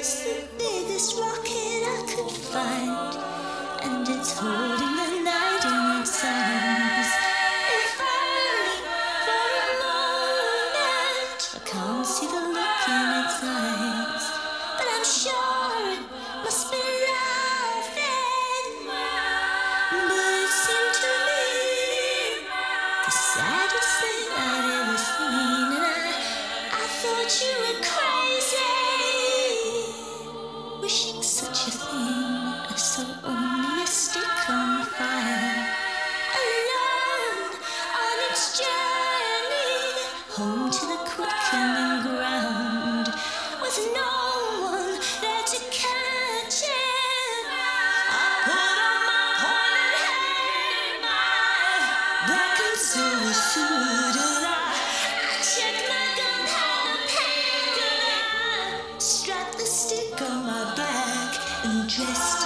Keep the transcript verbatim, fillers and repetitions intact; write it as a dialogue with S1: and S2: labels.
S1: It's the biggest rocket I could find, and it's holding the night in its arms. If only for a moment I can't see the look in its eyes, but I'm sure it must be laughing. But it seemed to me the saddest thing I'd ever seen, and I, I thought you were crazy, wishing such a thing. I saw only a stick on fire, alone on its journey home to the quickening ground, with no one there to catch it. I put on my pointed hat, my black and silver suit, and I, I checked my gunpowder pack, and I strapped the stick on my back and dressed